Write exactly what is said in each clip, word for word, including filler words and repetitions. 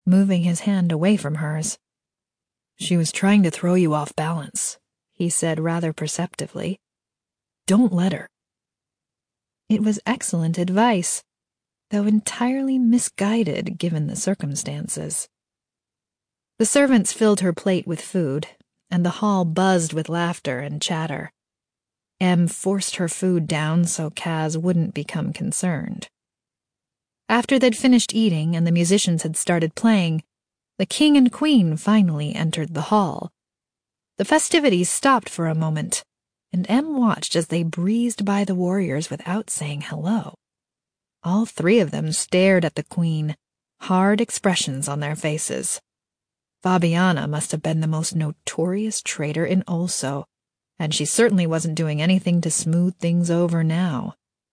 moving his hand away from hers. "She was trying to throw you off balance," he said rather perceptively. "Don't let her." It was excellent advice, though entirely misguided given the circumstances. The servants filled her plate with food, and the hall buzzed with laughter and chatter. Em forced her food down so Kaz wouldn't become concerned. After they'd finished eating and the musicians had started playing, the king and queen finally entered the hall. The festivities stopped for a moment, and Em watched as they breezed by the warriors without saying hello. All three of them stared at the queen, hard expressions on their faces. Fabiana must have been the most notorious traitor in Ulso, and she certainly wasn't doing anything to smooth things over now.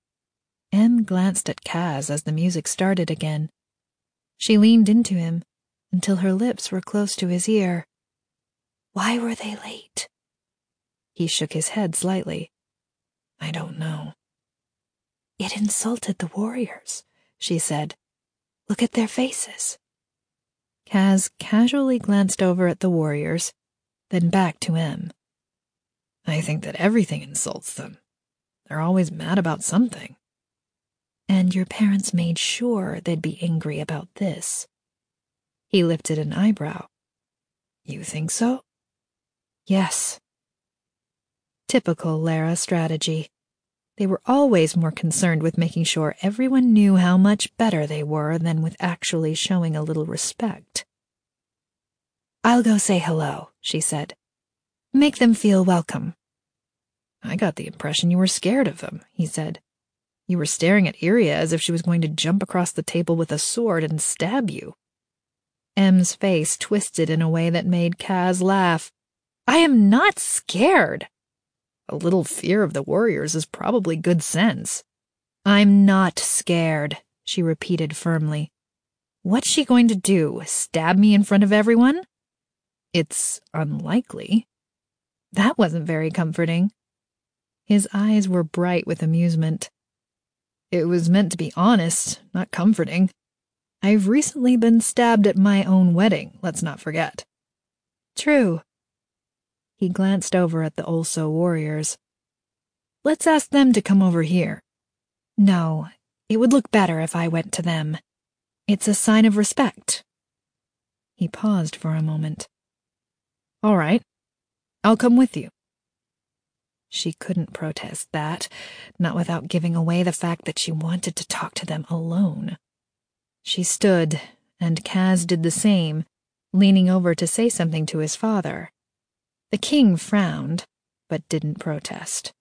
Em glanced at Kaz as the music started again. She leaned into him until her lips were close to his ear. "Why were they late?" He shook his head slightly. "I don't know." "It insulted the warriors," she said. "Look at their faces." Kaz casually glanced over at the warriors, then back to Em. "I think that everything insults them. They're always mad about something." "And your parents made sure they'd be angry about this." He lifted an eyebrow. "You think so?" "Yes." Typical Lara strategy. They were always more concerned with making sure everyone knew how much better they were than with actually showing a little respect. "I'll go say hello," she said. "Make them feel welcome." "I got the impression you were scared of them," he said. "You were staring at Iria as if she was going to jump across the table with a sword and stab you." Em's face twisted in a way that made Kaz laugh. "I am not scared." "A little fear of the warriors is probably good sense." "I'm not scared," she repeated firmly. "What's she going to do, stab me in front of everyone?" "It's unlikely." That wasn't very comforting. His eyes were bright with amusement. "It was meant to be honest, not comforting. I've recently been stabbed at my own wedding, let's not forget." "True." He glanced over at the Ulso warriors. "Let's ask them to come over here." "No, it would look better if I went to them. It's a sign of respect." He paused for a moment. "All right, I'll come with you." She couldn't protest that, not without giving away the fact that she wanted to talk to them alone. She stood, and Kaz did the same, leaning over to say something to his father. The king frowned, but didn't protest.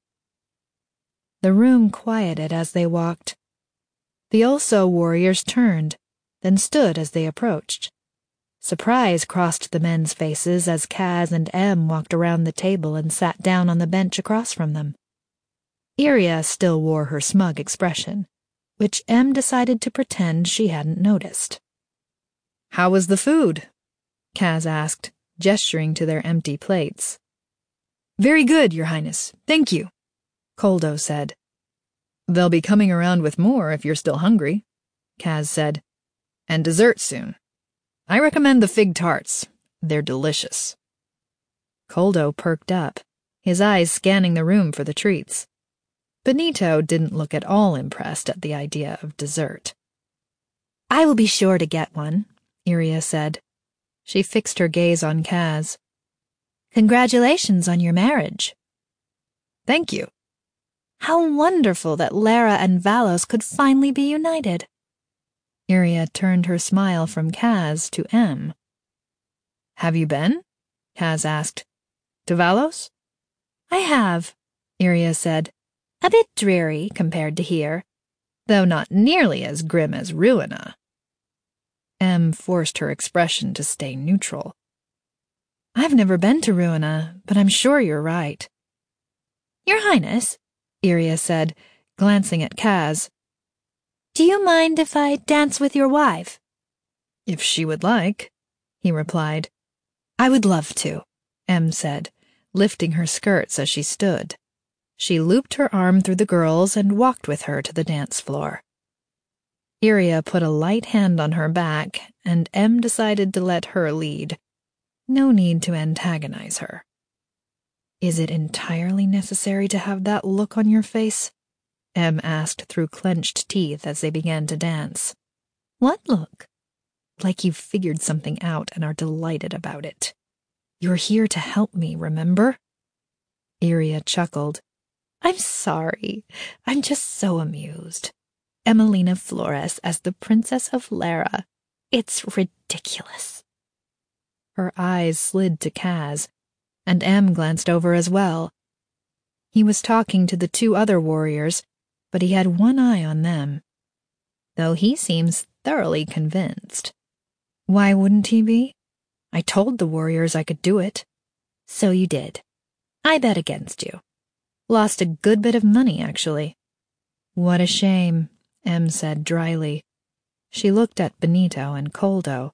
The room quieted as they walked. The Ulso warriors turned, then stood as they approached. Surprise crossed the men's faces as Kaz and Em walked around the table and sat down on the bench across from them. Iria still wore her smug expression, which Em decided to pretend she hadn't noticed. "How was the food?" Kaz asked, gesturing to their empty plates. "Very good, Your Highness, thank you," Koldo said. "They'll be coming around with more if you're still hungry," Kaz said. "And dessert soon. I recommend the fig tarts. They're delicious." Koldo perked up, his eyes scanning the room for the treats. Benito didn't look at all impressed at the idea of dessert. "I will be sure to get one," Iria said. She fixed her gaze on Kaz. "Congratulations on your marriage." "Thank you." "How wonderful that Lara and Valos could finally be united." Iria turned her smile from Kaz to Em. "Have you been?" Kaz asked. "To Valos?" "I have," Iria said. "A bit dreary compared to here, though not nearly as grim as Ruina." Em forced her expression to stay neutral. "I've never been to Ruina, but I'm sure you're right." "Your Highness," Iria said, glancing at Kaz, "do you mind if I dance with your wife?" "If she would like," he replied. "I would love to," Em said, lifting her skirts as she stood. She looped her arm through the girls and walked with her to the dance floor. Iria put a light hand on her back, and Em decided to let her lead. No need to antagonize her. "Is it entirely necessary to have that look on your face?" Em asked through clenched teeth as they began to dance. "What look?" "Like you've figured something out and are delighted about it. You're here to help me, remember?" Iria chuckled. "I'm sorry. I'm just so amused. Emelina Flores as the Princess of Lara. It's ridiculous." Her eyes slid to Kaz, and Em glanced over as well. He was talking to the two other warriors, but he had one eye on them. Though he seems thoroughly convinced. Why wouldn't he be? I told the warriors I could do it. So you did. I bet against you. Lost a good bit of money, actually. What a shame, Em said dryly. She looked at Benito and Coldo.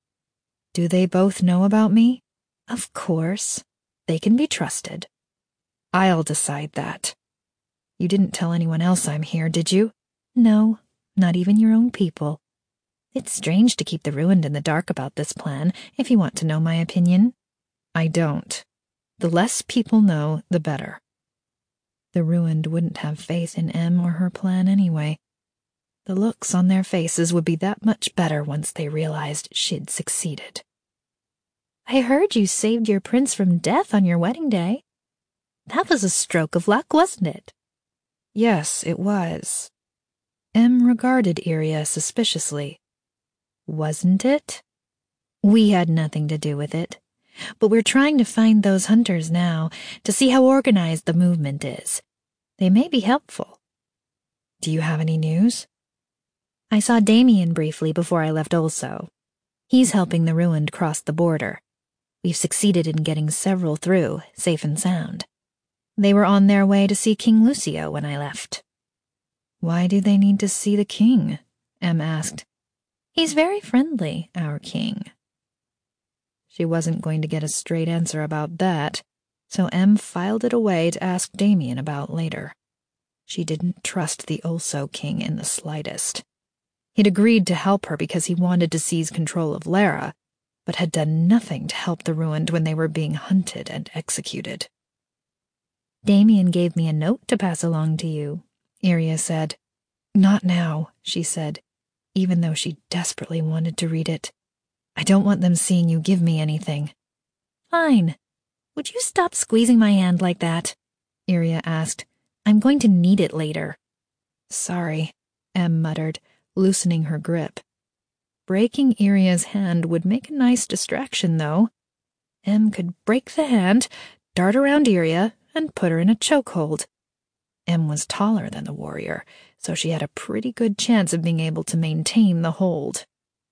Do they both know about me? Of course. They can be trusted. I'll decide that. You didn't tell anyone else I'm here, did you? No, not even your own people. It's strange to keep the Ruined in the dark about this plan, if you want to know my opinion. I don't. The less people know, the better. The Ruined wouldn't have faith in Em or her plan anyway. The looks on their faces would be that much better once they realized she'd succeeded. I heard you saved your prince from death on your wedding day. That was a stroke of luck, wasn't it? Yes, it was. Em regarded Iria suspiciously. Wasn't it? We had nothing to do with it. But we're trying to find those hunters now, to see how organized the movement is. They may be helpful. Do you have any news? I saw Damien briefly before I left also. He's helping the Ruined cross the border. We've succeeded in getting several through, safe and sound. They were on their way to see King Lucio when I left. Why do they need to see the king? Em asked. He's very friendly, our king. She wasn't going to get a straight answer about that, so Em filed it away to ask Damien about later. She didn't trust the Ulso king in the slightest. He'd agreed to help her because he wanted to seize control of Lara, but had done nothing to help the Ruined when they were being hunted and executed. Damien gave me a note to pass along to you, Iria said. Not now, she said, even though she desperately wanted to read it. I don't want them seeing you give me anything. Fine. Would you stop squeezing my hand like that? Iria asked. I'm going to need it later. Sorry, Em muttered, loosening her grip. Breaking Iria's hand would make a nice distraction, though. Em could break the hand, dart around Iria, and put her in a chokehold. Em was taller than the warrior, so she had a pretty good chance of being able to maintain the hold.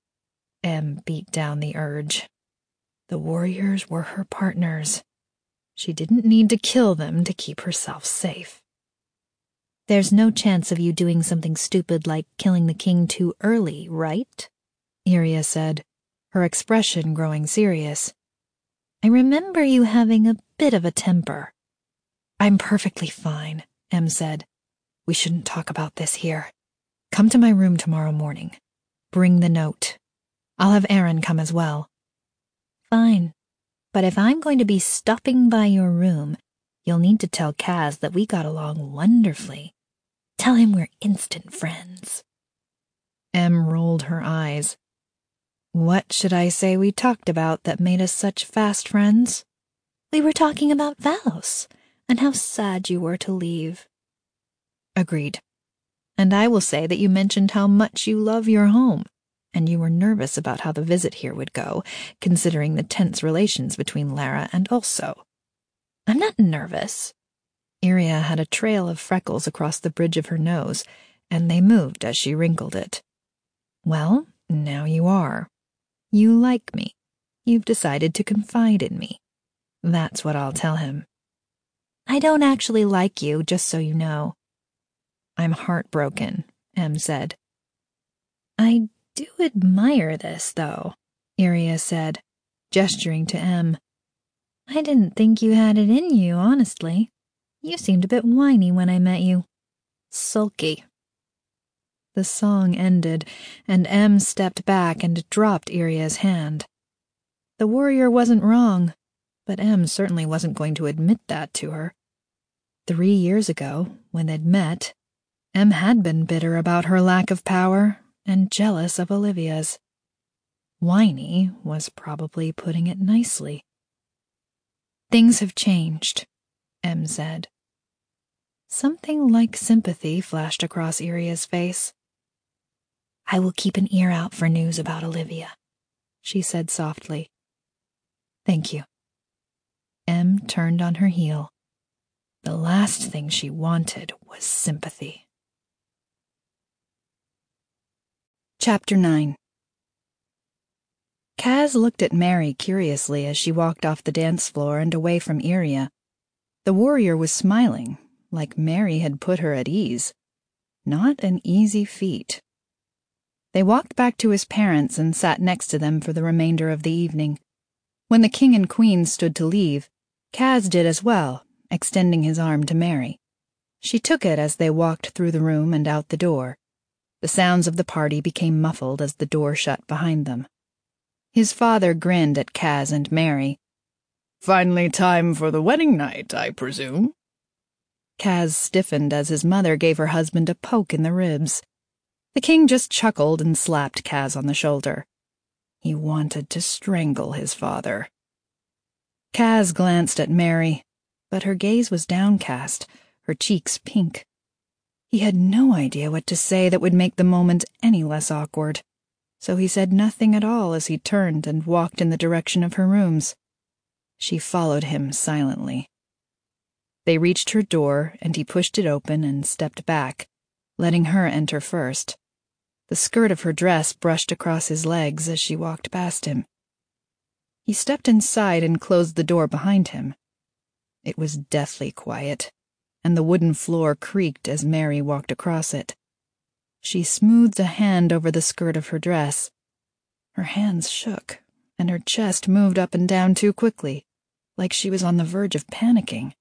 Em beat down the urge. The warriors were her partners. She didn't need to kill them to keep herself safe. There's no chance of you doing something stupid like killing the king too early, right? Iria said, her expression growing serious. I remember you having a bit of a temper. I'm perfectly fine, Em said. We shouldn't talk about this here. Come to my room tomorrow morning. Bring the note. I'll have Aaron come as well. Fine. But if I'm going to be stopping by your room, you'll need to tell Kaz that we got along wonderfully. Tell him we're instant friends. Em rolled her eyes. What should I say we talked about that made us such fast friends? We were talking about Valos, and how sad you were to leave. Agreed. And I will say that you mentioned how much you love your home, and you were nervous about how the visit here would go, considering the tense relations between Lara and Ulso. I'm not nervous. Iria had a trail of freckles across the bridge of her nose, and they moved as she wrinkled it. Well, now you are. You like me. You've decided to confide in me. That's what I'll tell him. I don't actually like you, just so you know. I'm heartbroken, Em said. I do admire this, though, Iria said, gesturing to Em. I didn't think you had it in you, honestly. You seemed a bit whiny when I met you. Sulky. The The song ended, and Em stepped back and dropped Iria's hand. The warrior wasn't wrong, but Em certainly wasn't going to admit that to her. Three years ago, when they'd met, Em had been bitter about her lack of power and jealous of Olivia's. Whiny was probably putting it nicely. "Things have changed," Em said. Something like sympathy flashed across Iria's face. "I will keep an ear out for news about Olivia," she said softly. "Thank you." Em turned on her heel. The last thing she wanted was sympathy. Chapter nine. Kaz looked at Mary curiously as she walked off the dance floor and away from Iria. The warrior was smiling, like Mary had put her at ease. Not an easy feat. They walked back to his parents and sat next to them for the remainder of the evening. When the king and queen stood to leave, Kaz did as well, extending his arm to Mary. She took it as they walked through the room and out the door. The sounds of the party became muffled as the door shut behind them. His father grinned at Kaz and Mary. "Finally time for the wedding night, I presume?" Kaz stiffened as his mother gave her husband a poke in the ribs. The king just chuckled and slapped Kaz on the shoulder. He wanted to strangle his father. Kaz glanced at Mary, but her gaze was downcast, her cheeks pink. He had no idea what to say that would make the moment any less awkward, so he said nothing at all as he turned and walked in the direction of her rooms. She followed him silently. They reached her door, and he pushed it open and stepped back, letting her enter first. The skirt of her dress brushed across his legs as she walked past him. He stepped inside and closed the door behind him. It was deathly quiet, and the wooden floor creaked as Mary walked across it. She smoothed a hand over the skirt of her dress. Her hands shook, and her chest moved up and down too quickly, like she was on the verge of panicking.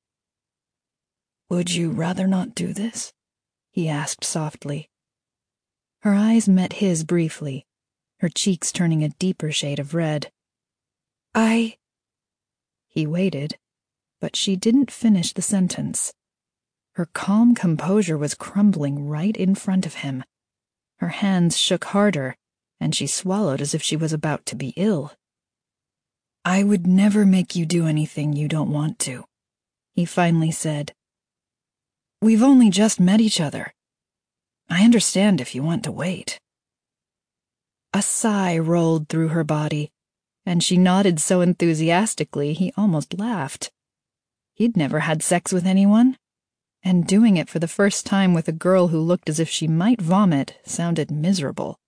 "Would you rather not do this?" he asked softly. Her eyes met his briefly, her cheeks turning a deeper shade of red. I... He waited, but she didn't finish the sentence. Her calm composure was crumbling right in front of him. Her hands shook harder, and she swallowed as if she was about to be ill. "I would never make you do anything you don't want to," he finally said. "We've only just met each other. I understand if you want to wait." A sigh rolled through her body, and she nodded so enthusiastically he almost laughed. He'd never had sex with anyone, and doing it for the first time with a girl who looked as if she might vomit sounded miserable.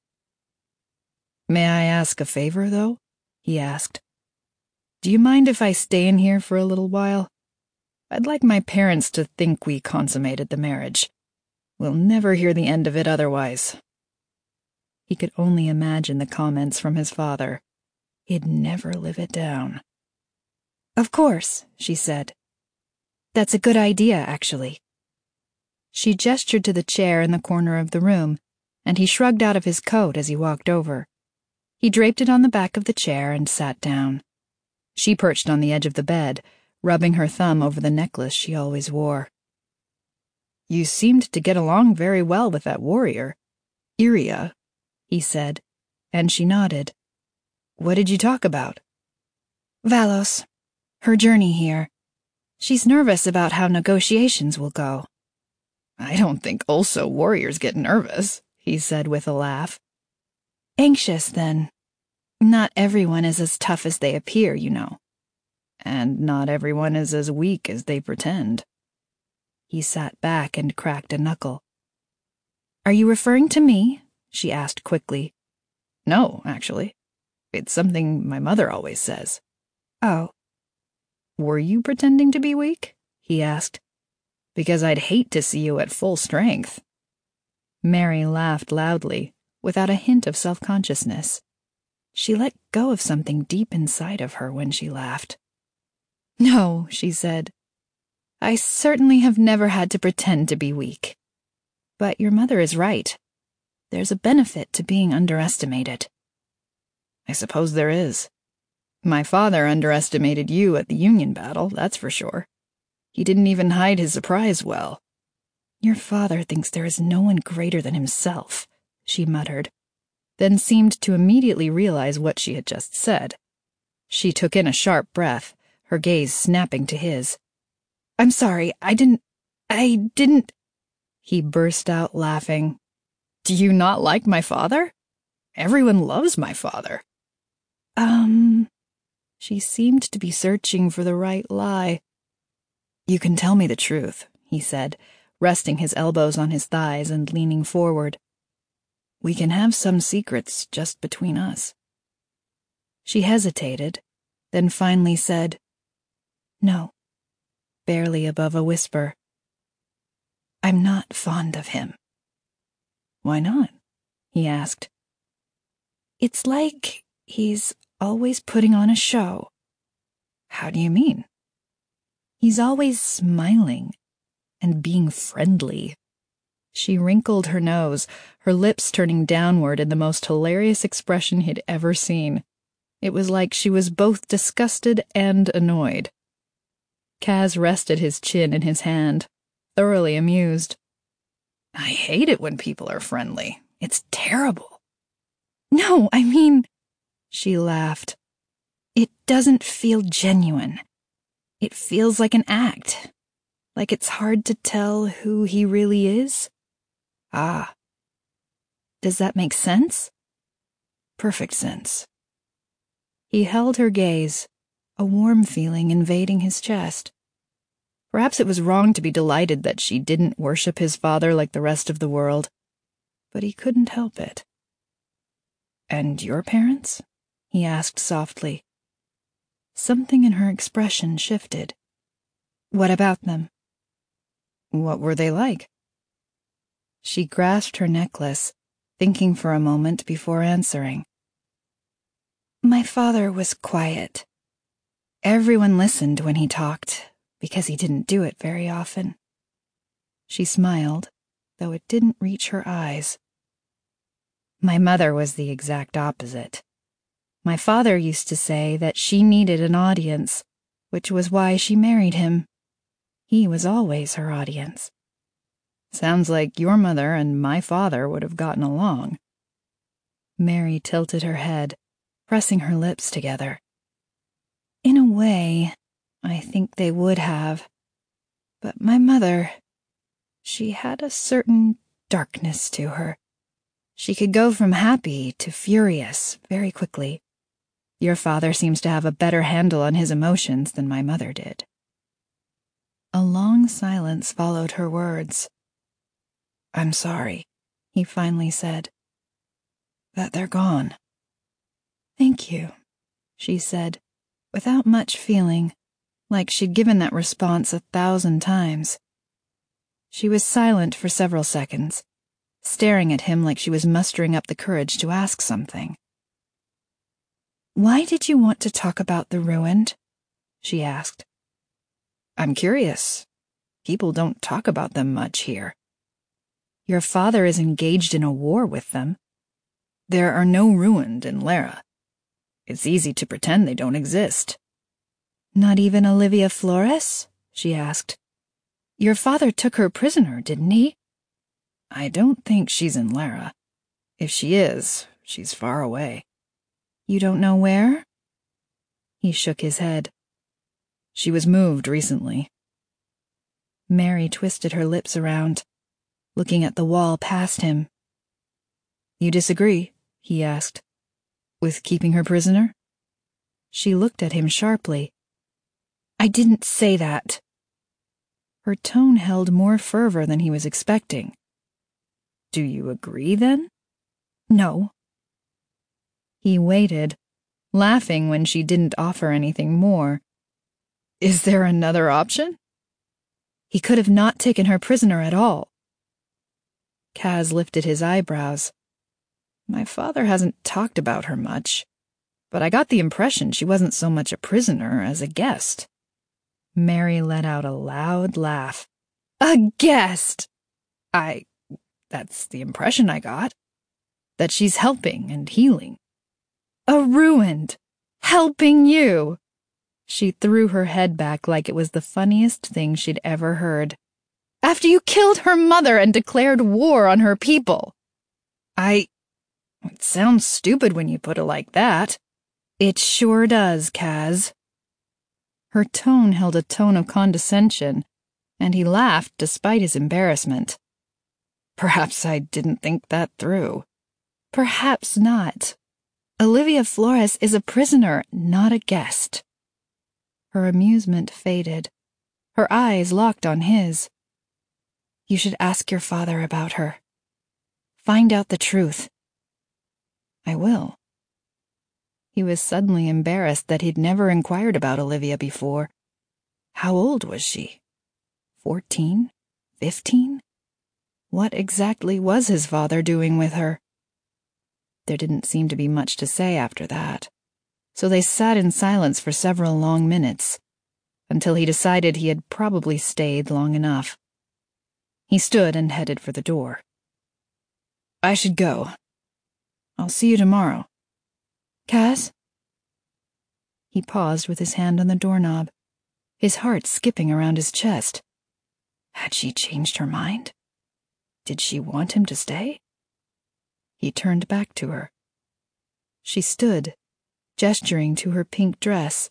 "May I ask a favor, though?" he asked. "Do you mind if I stay in here for a little while? I'd like my parents to think we consummated the marriage. We'll never hear the end of it otherwise." He could only imagine the comments from his father. He'd never live it down. "Of course," she said. "That's a good idea, actually." She gestured to the chair in the corner of the room, and he shrugged out of his coat as he walked over. He draped it on the back of the chair and sat down. She perched on the edge of the bed, rubbing her thumb over the necklace she always wore. "You seemed to get along very well with that warrior, Iria," he said, and she nodded. "What did you talk about?" "Valos. Her journey here. She's nervous about how negotiations will go." "I don't think also warriors get nervous," he said with a laugh. "Anxious, then. Not everyone is as tough as they appear, you know. And not everyone is as weak as they pretend." He sat back and cracked a knuckle. "Are you referring to me?" she asked quickly. "No, actually. It's something my mother always says." "Oh." "Were you pretending to be weak?" he asked. "Because I'd hate to see you at full strength." Mary laughed loudly, without a hint of self-consciousness. She let go of something deep inside of her when she laughed. "No," she said. "I certainly have never had to pretend to be weak. But your mother is right. There's a benefit to being underestimated. I suppose there is. My father underestimated you at the Union battle, that's for sure. He didn't even hide his surprise well. Your father thinks there is no one greater than himself, she muttered, then seemed to immediately realize what she had just said. She took in a sharp breath, her gaze snapping to his. I'm sorry, I didn't... I didn't... He burst out laughing. Do you not like my father? Everyone loves my father. Um... She seemed to be searching for the right lie. You can tell me the truth, he said, resting his elbows on his thighs and leaning forward. We can have some secrets just between us. She hesitated, then finally said, No, barely above a whisper. I'm not fond of him. Why not? He asked. It's like he's always putting on a show. How do you mean? He's always smiling and being friendly. She wrinkled her nose, her lips turning downward in the most hilarious expression he'd ever seen. It was like she was both disgusted and annoyed. Kaz rested his chin in his hand, thoroughly amused. I hate it when people are friendly. It's terrible. No, I mean... She laughed. It doesn't feel genuine. It feels like an act. Like it's hard to tell who he really is. Ah. Does that make sense? Perfect sense. He held her gaze, a warm feeling invading his chest. Perhaps it was wrong to be delighted that she didn't worship his father like the rest of the world, but he couldn't help it. And your parents? He asked softly. Something in her expression shifted. What about them? What were they like? She grasped her necklace, thinking for a moment before answering. My father was quiet. Everyone listened when he talked, because he didn't do it very often. She smiled, though it didn't reach her eyes. My mother was the exact opposite. My father used to say that she needed an audience, which was why she married him. He was always her audience. Sounds like your mother and my father would have gotten along. Mary tilted her head, pressing her lips together. In a way, I think they would have. But my mother, she had a certain darkness to her. She could go from happy to furious very quickly. Your father seems to have a better handle on his emotions than my mother did. A long silence followed her words. I'm sorry, he finally said. That they're gone. Thank you, she said, without much feeling, like she'd given that response a thousand times. She was silent for several seconds, staring at him like she was mustering up the courage to ask something. Why did you want to talk about the ruined? She asked. I'm curious. People don't talk about them much here. Your father is engaged in a war with them. There are no ruined in Lara. It's easy to pretend they don't exist. Not even Olivia Flores? She asked. Your father took her prisoner, didn't he? I don't think she's in Lara. If she is, she's far away. You don't know where? He shook his head. She was moved recently. Mary twisted her lips around, looking at the wall past him. You disagree? He asked. With keeping her prisoner? She looked at him sharply. I didn't say that. Her tone held more fervor than he was expecting. Do you agree, then? No. He waited, laughing when she didn't offer anything more. Is there another option? He could have not taken her prisoner at all. Kaz lifted his eyebrows. My father hasn't talked about her much, but I got the impression she wasn't so much a prisoner as a guest. Mary let out a loud laugh. A guest! I... that's the impression I got. that she's helping and healing. A ruined, helping you! She threw her head back like it was the funniest thing she'd ever heard. After you killed her mother and declared war on her people. I... It sounds stupid when you put it like that. It sure does, Kaz. Her tone held a tone of condescension, and he laughed despite his embarrassment. Perhaps I didn't think that through. Perhaps not. Olivia Flores is a prisoner, not a guest. Her amusement faded. Her eyes locked on his. You should ask your father about her. Find out the truth. I will. He was suddenly embarrassed that he'd never inquired about Olivia before. How old was she? Fourteen? Fifteen? What exactly was his father doing with her? There didn't seem to be much to say after that, so they sat in silence for several long minutes, until he decided he had probably stayed long enough. He stood and headed for the door. I should go. I'll see you tomorrow. Kaz? He paused with his hand on the doorknob, his heart skipping around his chest. Had she changed her mind? Did she want him to stay? He turned back to her. She stood, gesturing to her pink dress.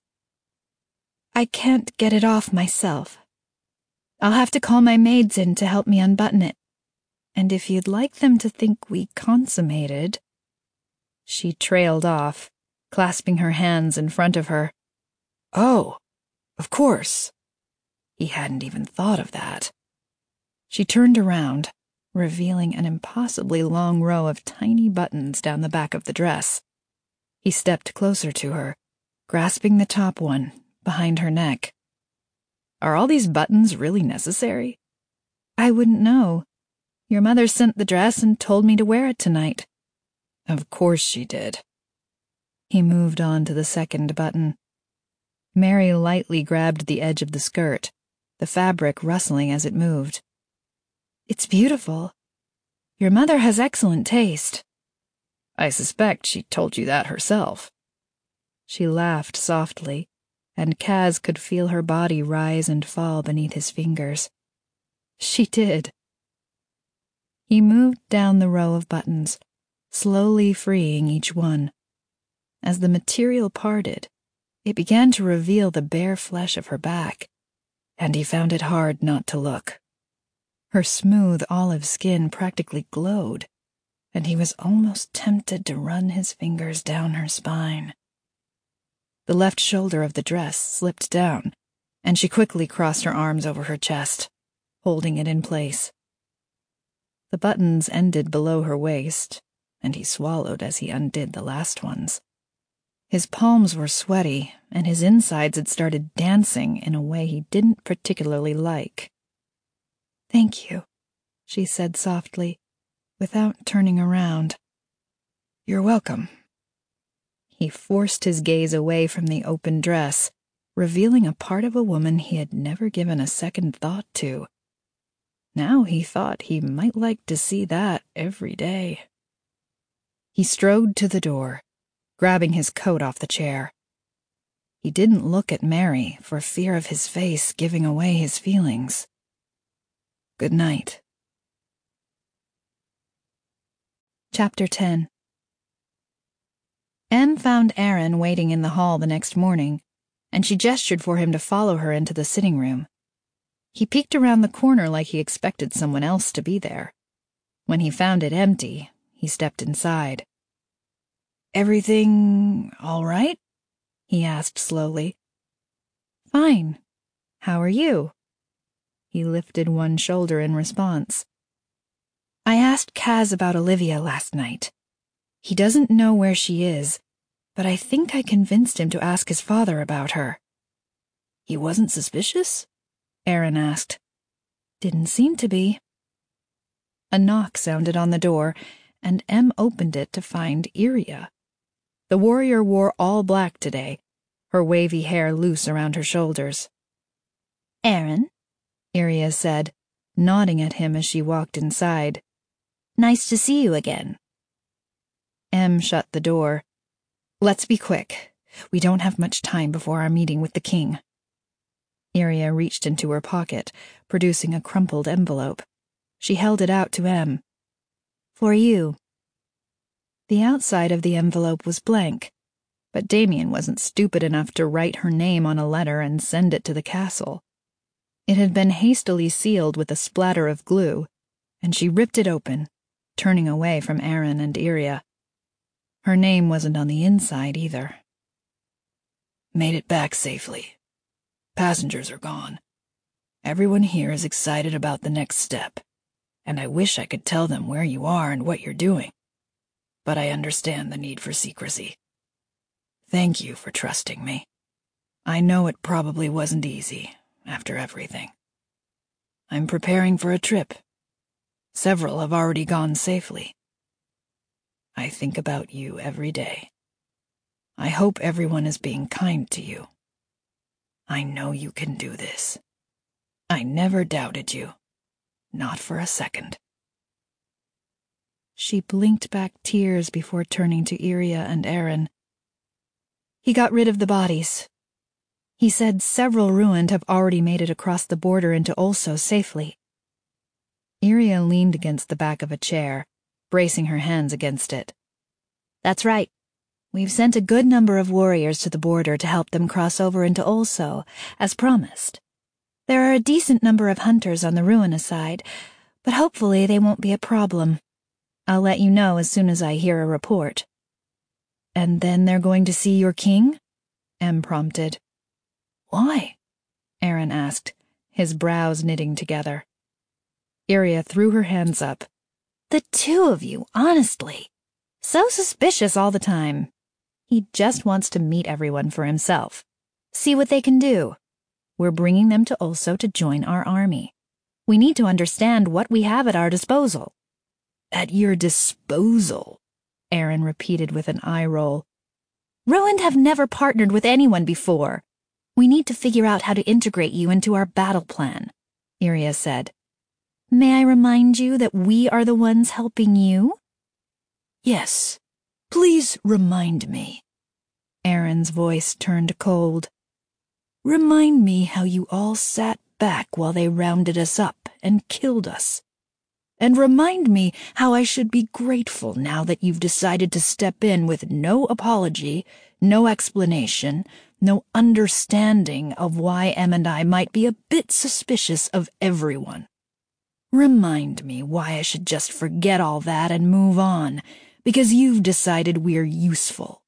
I can't get it off myself. I'll have to call my maids in to help me unbutton it. And if you'd like them to think we consummated... She trailed off, clasping her hands in front of her. Oh, of course. He hadn't even thought of that. She turned around, revealing an impossibly long row of tiny buttons down the back of the dress. He stepped closer to her, grasping the top one, behind her neck. Are all these buttons really necessary? I wouldn't know. Your mother sent the dress and told me to wear it tonight. Of course she did. He moved on to the second button. Mary lightly grabbed the edge of the skirt, the fabric rustling as it moved. It's beautiful. Your mother has excellent taste. I suspect she told you that herself. She laughed softly, and Kaz could feel her body rise and fall beneath his fingers. She did. He moved down the row of buttons, slowly freeing each one. As the material parted, it began to reveal the bare flesh of her back, and he found it hard not to look. Her smooth olive skin practically glowed, and he was almost tempted to run his fingers down her spine. The left shoulder of the dress slipped down, and she quickly crossed her arms over her chest, holding it in place. The buttons ended below her waist, and he swallowed as he undid the last ones. His palms were sweaty, and his insides had started dancing in a way he didn't particularly like. Thank you, she said softly, without turning around. You're welcome. He forced his gaze away from the open dress, revealing a part of a woman he had never given a second thought to. Now he thought he might like to see that every day. He strode to the door, grabbing his coat off the chair. He didn't look at Mary for fear of his face giving away his feelings. Good night. Chapter ten. Em found Aaron waiting in the hall the next morning, and she gestured for him to follow her into the sitting room. He peeked around the corner like he expected someone else to be there. When he found it empty, he stepped inside. Everything all right? He asked slowly. Fine. How are you? He lifted one shoulder in response. I asked Kaz about Olivia last night. He doesn't know where she is, but I think I convinced him to ask his father about her. He wasn't suspicious? Aaron asked. Didn't seem to be. A knock sounded on the door, and Em opened it to find Iria. The warrior wore all black today, her wavy hair loose around her shoulders. Aaron, Iria said, nodding at him as she walked inside. Nice to see you again. Em shut the door. "Let's be quick. We don't have much time before our meeting with the king." Iria reached into her pocket, producing a crumpled envelope. She held it out to Em. "For you." The outside of the envelope was blank, but Damien wasn't stupid enough to write her name on a letter and send it to the castle. It had been hastily sealed with a splatter of glue, and she ripped it open, turning away from Aaron and Iria. Her name wasn't on the inside either. "Made it back safely. Passengers are gone. Everyone here is excited about the next step, and I wish I could tell them where you are and what you're doing. But I understand the need for secrecy. Thank you for trusting me. I know it probably wasn't easy, after everything. I'm preparing for a trip. Several have already gone safely. I think about you every day. I hope everyone is being kind to you. I know you can do this. I never doubted you. Not for a second." She blinked back tears before turning to Iria and Aaron. "He got rid of the bodies. He said several ruined have already made it across the border into Olso safely." Iria leaned against the back of a chair, bracing her hands against it. "That's right. We've sent a good number of warriors to the border to help them cross over into Olso, as promised. There are a decent number of hunters on the Ruina side, but hopefully they won't be a problem. I'll let you know as soon as I hear a report." "And then they're going to see your king?" Em prompted. "Why?" Aaron asked, his brows knitting together. Iria threw her hands up. "The two of you, honestly. So suspicious all the time. He just wants to meet everyone for himself. See what they can do. We're bringing them to Olso to join our army. We need to understand what we have at our disposal." "At your disposal," Aaron repeated with an eye roll. "Ruined have never partnered with anyone before. We need to figure out how to integrate you into our battle plan," Iria said. "May I remind you that we are the ones helping you?" "Yes, please remind me." Aaron's voice turned cold. "Remind me how you all sat back while they rounded us up and killed us. And remind me how I should be grateful now that you've decided to step in with no apology, no explanation, no understanding of why Em and I might be a bit suspicious of everyone. Remind me why I should just forget all that and move on, because you've decided we're useful."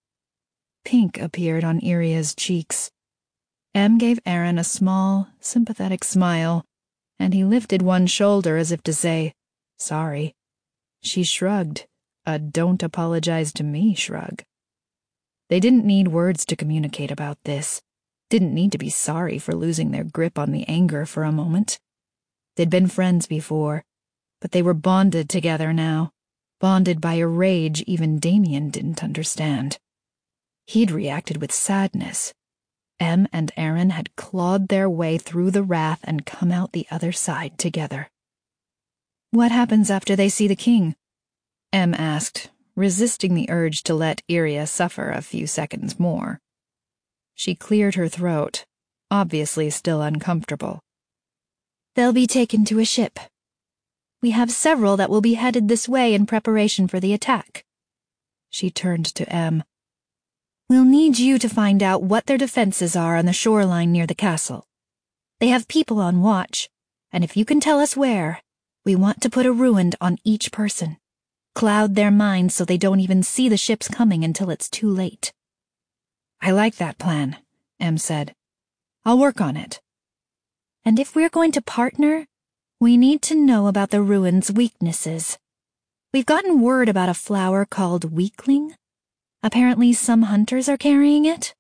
Pink appeared on Iria's cheeks. Em gave Aaron a small, sympathetic smile, and he lifted one shoulder as if to say, "Sorry." She shrugged, a "don't apologize to me" shrug. They didn't need words to communicate about this, didn't need to be sorry for losing their grip on the anger for a moment. They'd been friends before, but they were bonded together now, bonded by a rage even Damien didn't understand. He'd reacted with sadness. Em and Aaron had clawed their way through the wrath and come out the other side together. "What happens after they see the king?" Em asked, resisting the urge to let Iria suffer a few seconds more. She cleared her throat, obviously still uncomfortable. "They'll be taken to a ship. We have several that will be headed this way in preparation for the attack." She turned to Em. "We'll need you to find out what their defenses are on the shoreline near the castle. They have people on watch, and if you can tell us where, we want to put a ruined on each person. Cloud their minds so they don't even see the ships coming until it's too late." "I like that plan," Em said. "I'll work on it." "And if we're going to partner, we need to know about the ruin's weaknesses. We've gotten word about a flower called Weakling. Apparently some hunters are carrying it."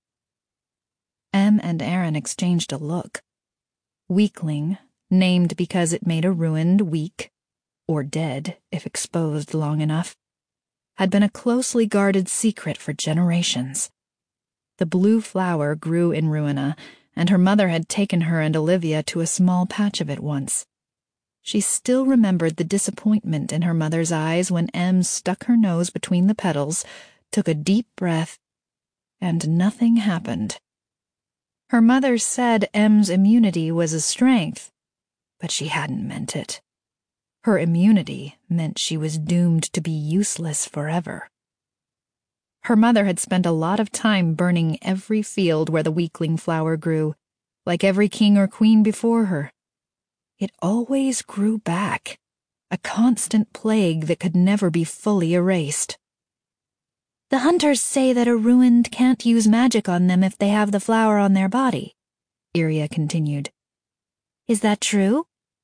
Em and Aaron exchanged a look. Weakling, named because it made a ruined weak, or dead if exposed long enough, had been a closely guarded secret for generations. The blue flower grew in Ruina, and her mother had taken her and Olivia to a small patch of it once. She still remembered the disappointment in her mother's eyes when Em stuck her nose between the petals, took a deep breath, and nothing happened. Her mother said Em's immunity was a strength, but she hadn't meant it. Her immunity meant she was doomed to be useless forever. Her mother had spent a lot of time burning every field where the weakling flower grew, like every king or queen before her. It always grew back, a constant plague that could never be fully erased. The hunters say that a ruined can't use magic on them if they have the flower on their body, Iria continued. Is that true?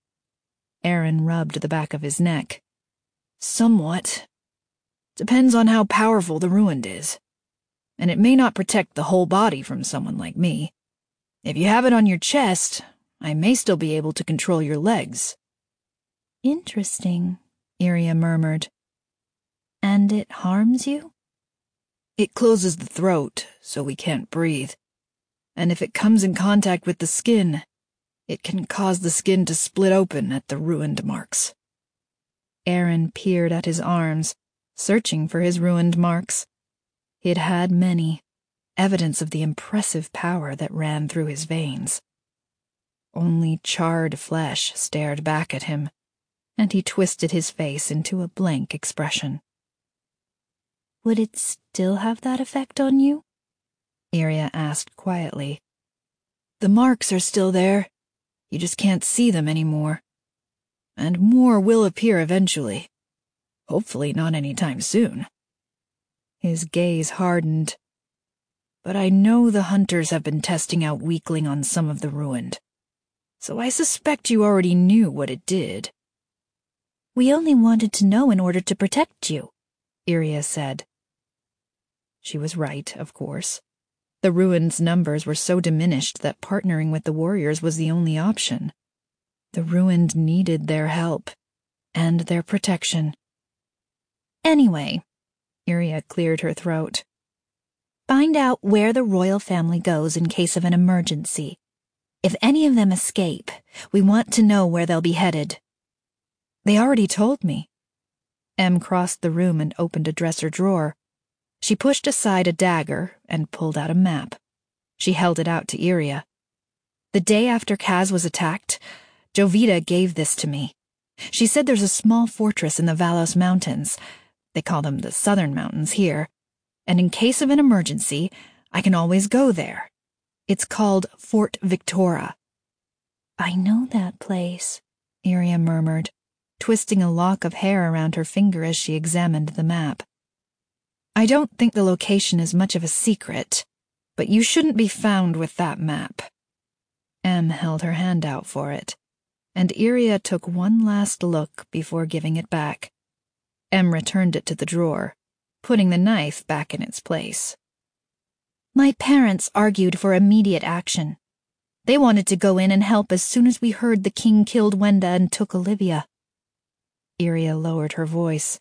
Aaron rubbed the back of his neck. Somewhat. Depends on how powerful the ruined is. And it may not protect the whole body from someone like me. If you have it on your chest, I may still be able to control your legs. Interesting, Iria murmured. And it harms you? It closes the throat, so we can't breathe. And if it comes in contact with the skin, it can cause the skin to split open at the ruined marks. Aaron peered at his arms, searching for his ruined marks. He'd had many, evidence of the impressive power that ran through his veins. Only charred flesh stared back at him, and he twisted his face into a blank expression. Would it still have that effect on you? Iria asked quietly. The marks are still there. You just can't see them anymore. And more will appear eventually. Hopefully not any time soon. His gaze hardened. But I know the hunters have been testing out weakling on some of the ruined. So I suspect you already knew what it did. We only wanted to know in order to protect you, Iria said. She was right, of course. The ruined's numbers were so diminished that partnering with the warriors was the only option. The ruined needed their help, and their protection. Anyway, Iria cleared her throat. Find out where the royal family goes in case of an emergency. If any of them escape, we want to know where they'll be headed. They already told me. Em crossed the room and opened a dresser drawer. She pushed aside a dagger and pulled out a map. She held it out to Iria. The day after Kaz was attacked, Jovita gave this to me. She said there's a small fortress in the Valos Mountains. They call them the Southern Mountains here. And in case of an emergency, I can always go there. It's called Fort Victora. I know that place, Iria murmured, twisting a lock of hair around her finger as she examined the map. I don't think the location is much of a secret, but you shouldn't be found with that map. Em held her hand out for it, and Iria took one last look before giving it back. Em returned it to the drawer, putting the knife back in its place. My parents argued for immediate action. They wanted to go in and help as soon as we heard the king killed Wenda and took Olivia. Iria lowered her voice.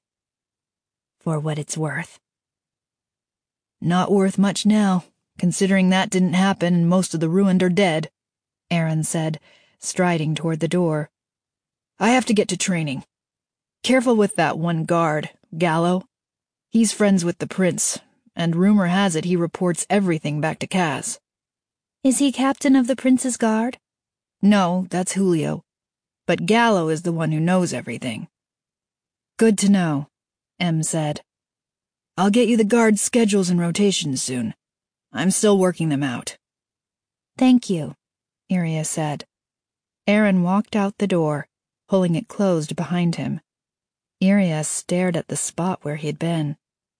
For what it's worth. Not worth much now, considering that didn't happen and most of the ruined are dead, Aaron said, striding toward the door. I have to get to training. Careful with that one guard, Gallo. He's friends with the prince, and rumor has it he reports everything back to Kaz. Is he captain of the prince's guard? No, that's Julio. But Gallo is the one who knows everything. Good to know, Em said. I'll get you the guard's schedules and rotations soon. I'm still working them out. Thank you, Iria said. Aaron walked out the door, pulling it closed behind him. Iria stared at the spot where he'd been.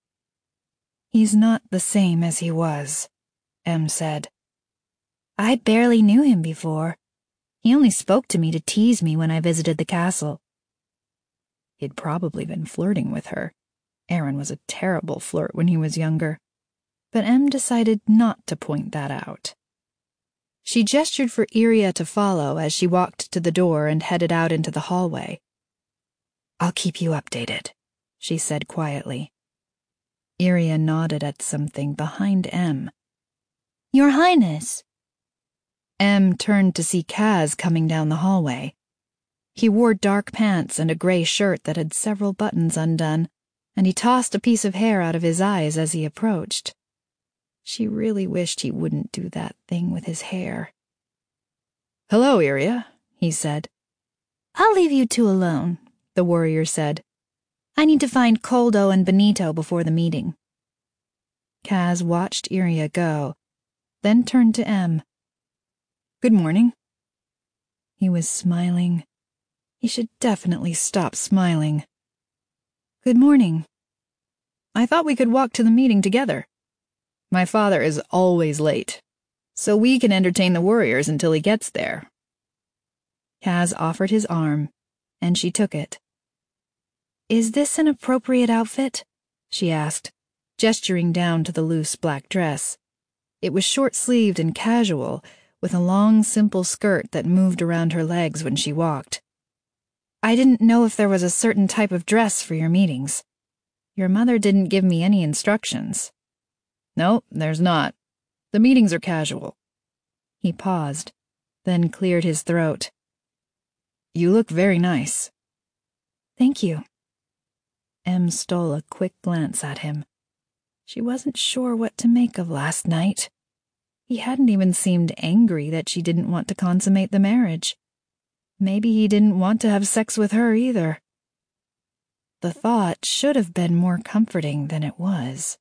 He's not the same as he was, Em said. I barely knew him before. He only spoke to me to tease me when I visited the castle. He'd probably been flirting with her. Aaron was a terrible flirt when he was younger. But Em decided not to point that out. She gestured for Iria to follow as she walked to the door and headed out into the hallway. I'll keep you updated, she said quietly. Iria nodded at something behind Em. Your Highness. Em turned to see Kaz coming down the hallway. He wore dark pants and a gray shirt that had several buttons undone, and he tossed a piece of hair out of his eyes as he approached. She really wished he wouldn't do that thing with his hair. "Hello, Iria," he said. "I'll leave you two alone," the warrior said. "I need to find Koldo and Benito before the meeting." Kaz watched Iria go, then turned to Em. "Good morning." He was smiling. He should definitely stop smiling. "Good morning." "I thought we could walk to the meeting together. My father is always late, so we can entertain the warriors until he gets there." Kaz offered his arm, and she took it. "Is this an appropriate outfit?" she asked, gesturing down to the loose black dress. It was short-sleeved and casual, with a long, simple skirt that moved around her legs when she walked. "I didn't know if there was a certain type of dress for your meetings. Your mother didn't give me any instructions." "No, there's not. The meetings are casual." He paused, then cleared his throat. "You look very nice." "Thank you." Em stole a quick glance at him. She wasn't sure what to make of last night. He hadn't even seemed angry that she didn't want to consummate the marriage. Maybe he didn't want to have sex with her either. The thought should have been more comforting than it was.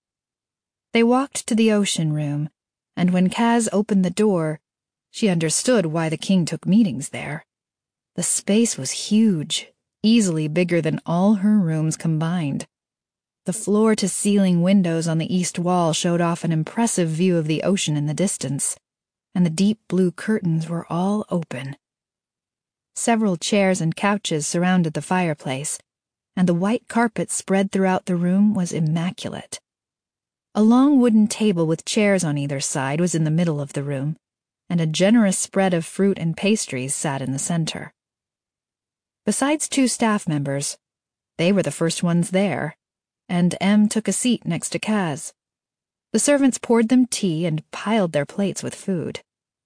They walked to the ocean room, and when Kaz opened the door, she understood why the king took meetings there. The space was huge, easily bigger than all her rooms combined. The floor-to-ceiling windows on the east wall showed off an impressive view of the ocean in the distance, and the deep blue curtains were all open. Several chairs and couches surrounded the fireplace, and the white carpet spread throughout the room was immaculate. A long wooden table with chairs on either side was in the middle of the room, and a generous spread of fruit and pastries sat in the center. Besides two staff members, they were the first ones there, and Em took a seat next to Kaz. The servants poured them tea and piled their plates with food.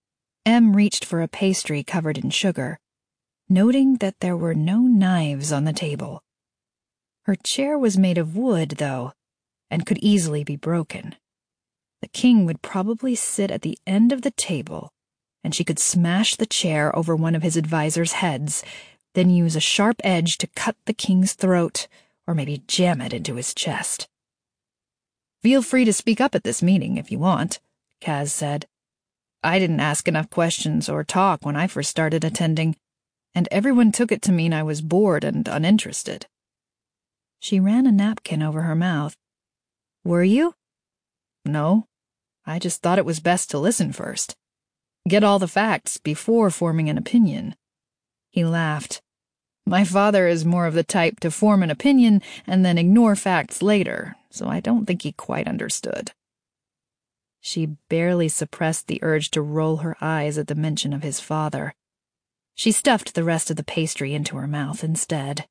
Em reached for a pastry covered in sugar, noting that there were no knives on the table. Her chair was made of wood, though, and could easily be broken. The king would probably sit at the end of the table, and she could smash the chair over one of his advisors' heads, then use a sharp edge to cut the king's throat, or maybe jam it into his chest. "Feel free to speak up at this meeting if you want," Kaz said. "I didn't ask enough questions or talk when I first started attending, and everyone took it to mean I was bored and uninterested." She ran a napkin over her mouth. "Were you?" "No. I just thought it was best to listen first. Get all the facts before forming an opinion." He laughed. "My father is more of the type to form an opinion and then ignore facts later, so I don't think he quite understood." She barely suppressed the urge to roll her eyes at the mention of his father. She stuffed the rest of the pastry into her mouth instead.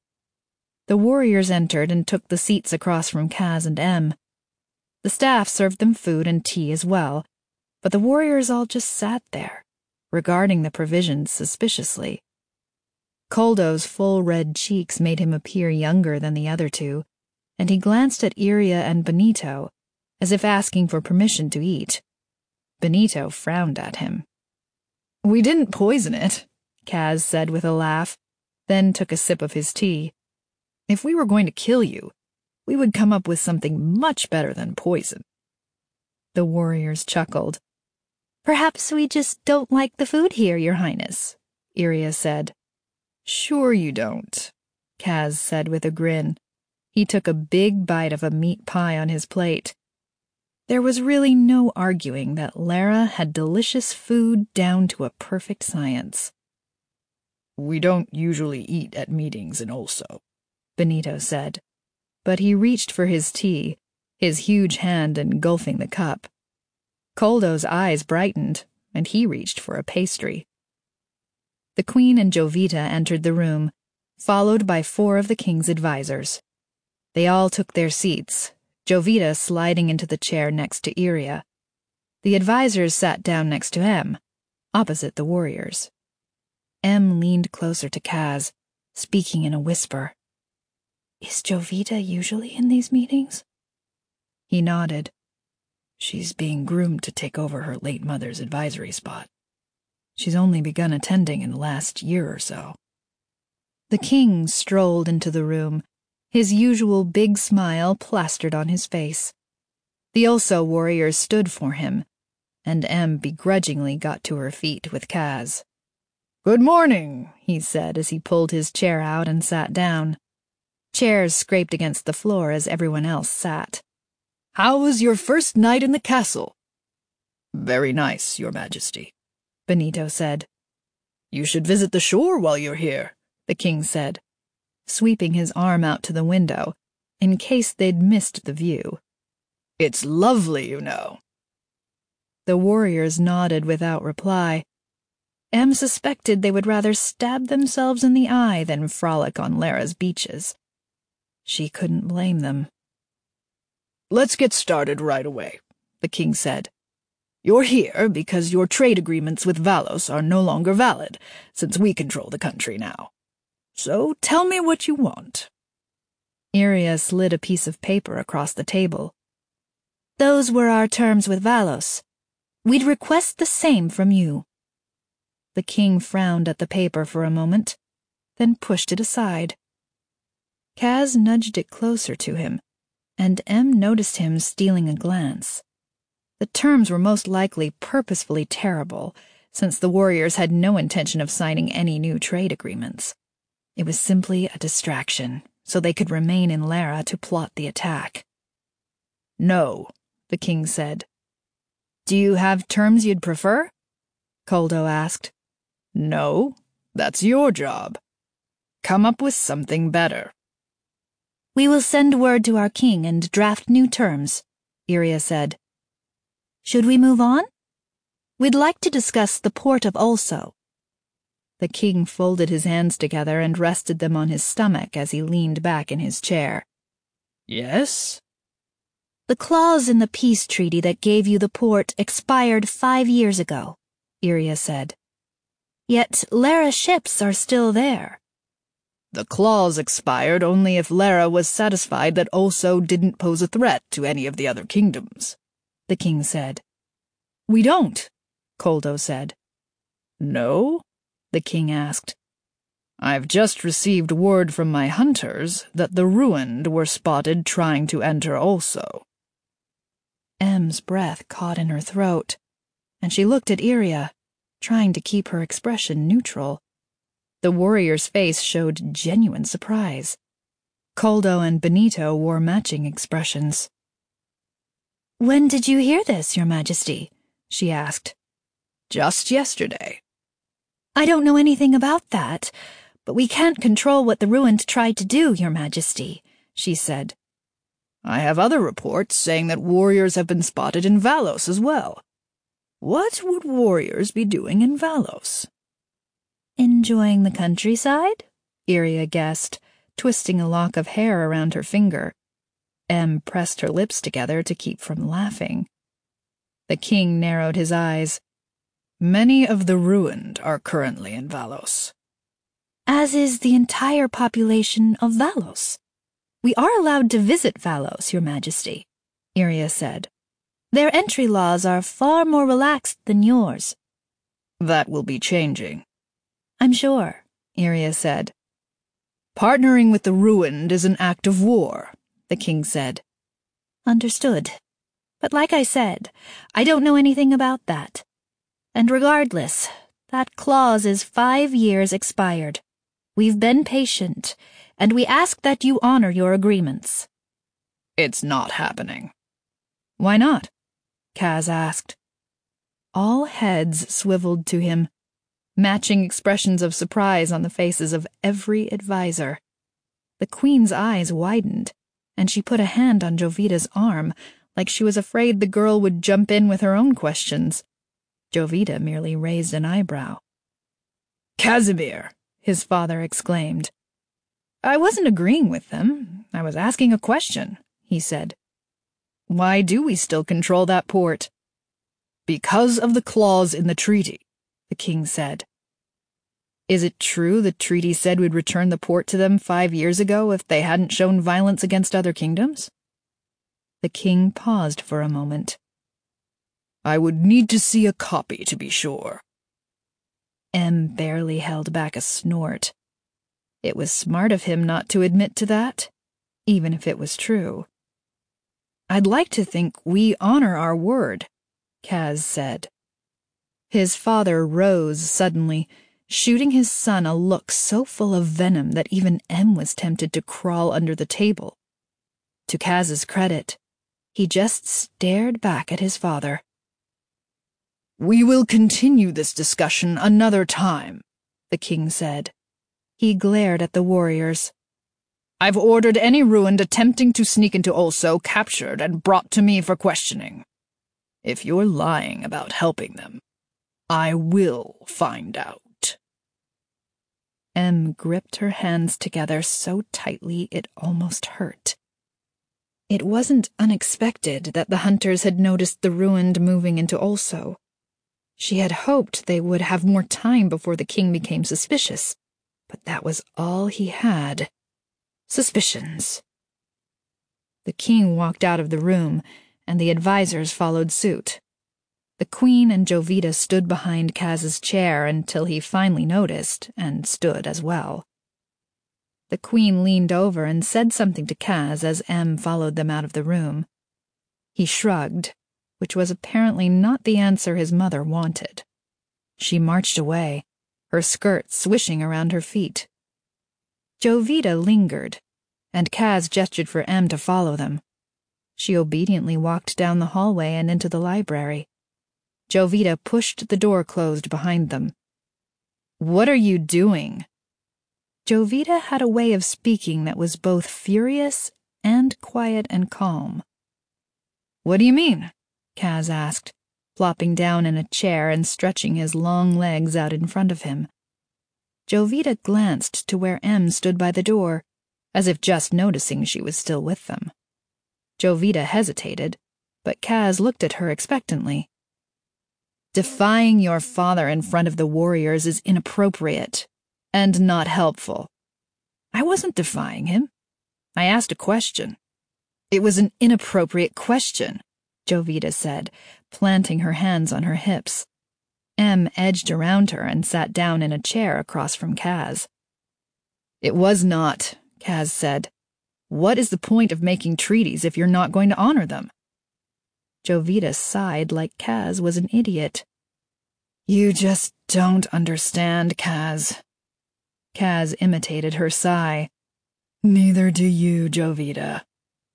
The warriors entered and took the seats across from Kaz and Em. The staff served them food and tea as well, but the warriors all just sat there, regarding the provisions suspiciously. Koldo's full red cheeks made him appear younger than the other two, and he glanced at Iria and Benito, as if asking for permission to eat. Benito frowned at him. "We didn't poison it," Kaz said with a laugh, then took a sip of his tea. "If we were going to kill you, we would come up with something much better than poison." The warriors chuckled. "Perhaps we just don't like the food here, Your Highness," Iria said. "Sure you don't," Kaz said with a grin. He took a big bite of a meat pie on his plate. There was really no arguing that Lara had delicious food down to a perfect science. "We don't usually eat at meetings in Olso," Benito said, but he reached for his tea, his huge hand engulfing the cup. Koldo's eyes brightened, and he reached for a pastry. The Queen and Jovita entered the room, followed by four of the king's advisors. They all took their seats, Jovita sliding into the chair next to Iria. The advisors sat down next to Em, opposite the warriors. Em leaned closer to Kaz, speaking in a whisper. Is Jovita usually in these meetings? He nodded. She's being groomed to take over her late mother's advisory spot. She's only begun attending in the last year or so. The king strolled into the room, his usual big smile plastered on his face. The Ulso warriors stood for him, and Em begrudgingly got to her feet with Kaz. "Good morning," he said as he pulled his chair out and sat down. Chairs scraped against the floor as everyone else sat. "How was your first night in the castle?" "Very nice, Your Majesty," Benito said. "You should visit the shore while you're here," the king said, sweeping his arm out to the window, in case they'd missed the view. "It's lovely, you know." The warriors nodded without reply. Em suspected they would rather stab themselves in the eye than frolic on Lara's beaches. She couldn't blame them. "Let's get started right away," the king said. "You're here because your trade agreements with Valos are no longer valid, since we control the country now. So tell me what you want." Iria slid a piece of paper across the table. Those were our terms with Valos. We'd request the same from you. The king frowned at the paper for a moment, then pushed it aside. Kaz nudged it closer to him, and Em noticed him stealing a glance. The terms were most likely purposefully terrible, since the warriors had no intention of signing any new trade agreements. It was simply a distraction, so they could remain in Lara to plot the attack. "No," the king said. "Do you have terms you'd prefer?" Koldo asked. "No, that's your job. Come up with something better." We will send word to our king and draft new terms, Iria said. Should we move on? We'd like to discuss the port of Ulso. The king folded his hands together and rested them on his stomach as he leaned back in his chair. "Yes?" The clause in the peace treaty that gave you the port expired five years ago, Iria said. Yet Lara ships are still there. "The clause expired only if Lara was satisfied that Ulso didn't pose a threat to any of the other kingdoms," the king said. "We don't," Koldo said. "No?" the king asked. "I've just received word from my hunters that the Ruined were spotted trying to enter Ulso." Em's breath caught in her throat, and she looked at Iria, trying to keep her expression neutral. The warrior's face showed genuine surprise. Koldo and Benito wore matching expressions. "When did you hear this, Your Majesty?" she asked. "Just yesterday." "I don't know anything about that, but we can't control what the Ruined tried to do, Your Majesty," she said. "I have other reports saying that warriors have been spotted in Valos as well. What would warriors be doing in Valos?" "Enjoying the countryside?" Iria guessed, twisting a lock of hair around her finger. Em pressed her lips together to keep from laughing. The king narrowed his eyes. "Many of the Ruined are currently in Valos." "As is the entire population of Valos. We are allowed to visit Valos, Your Majesty," Iria said. "Their entry laws are far more relaxed than yours." "That will be changing." "I'm sure," Iria said. "Partnering with the Ruined is an act of war," the king said. "Understood. But like I said, I don't know anything about that. And regardless, that clause is five years expired. We've been patient, and we ask that you honor your agreements." "It's not happening." "Why not?" Kaz asked. All heads swiveled to him, matching expressions of surprise on the faces of every advisor. The queen's eyes widened, and she put a hand on Jovita's arm, like she was afraid the girl would jump in with her own questions. Jovita merely raised an eyebrow. "Casimir!" his father exclaimed. "I wasn't agreeing with them. I was asking a question," he said. "Why do we still control that port?" "Because of the clause in the treaty," the king said. Is it true the treaty said we'd return the port to them five years ago if they hadn't shown violence against other kingdoms? The king paused for a moment. I would need to see a copy to be sure. Em barely held back a snort. It was smart of him not to admit to that, even if it was true. I'd like to think we honor our word, Kaz said. His father rose suddenly, shooting his son a look so full of venom that even Em was tempted to crawl under the table. To Kaz's credit, he just stared back at his father. We will continue this discussion another time, the king said. He glared at the warriors. I've ordered any ruined attempting to sneak into Ulso captured and brought to me for questioning. If you're lying about helping them, I will find out. Em gripped her hands together so tightly it almost hurt. It wasn't unexpected that the hunters had noticed the ruined moving into Ulso. She had hoped they would have more time before the king became suspicious, but that was all he had. Suspicions. The king walked out of the room, and the advisors followed suit. The queen and Jovita stood behind Kaz's chair until he finally noticed, and stood as well. The queen leaned over and said something to Kaz as Em followed them out of the room. He shrugged, which was apparently not the answer his mother wanted. She marched away, her skirt swishing around her feet. Jovita lingered, and Kaz gestured for Em to follow them. She obediently walked down the hallway and into the library. Jovita pushed the door closed behind them. "What are you doing?" Jovita had a way of speaking that was both furious and quiet and calm. "What do you mean?" Kaz asked, flopping down in a chair and stretching his long legs out in front of him. Jovita glanced to where Em stood by the door, as if just noticing she was still with them. Jovita hesitated, but Kaz looked at her expectantly. "Defying your father in front of the warriors is inappropriate and not helpful." "I wasn't defying him. I asked a question." "It was an inappropriate question," Jovita said, planting her hands on her hips. Em edged around her and sat down in a chair across from Kaz. "It was not," Kaz said. "What is the point of making treaties if you're not going to honor them?" Jovita sighed like Kaz was an idiot. "You just don't understand, Kaz." Kaz imitated her sigh. "Neither do you, Jovita."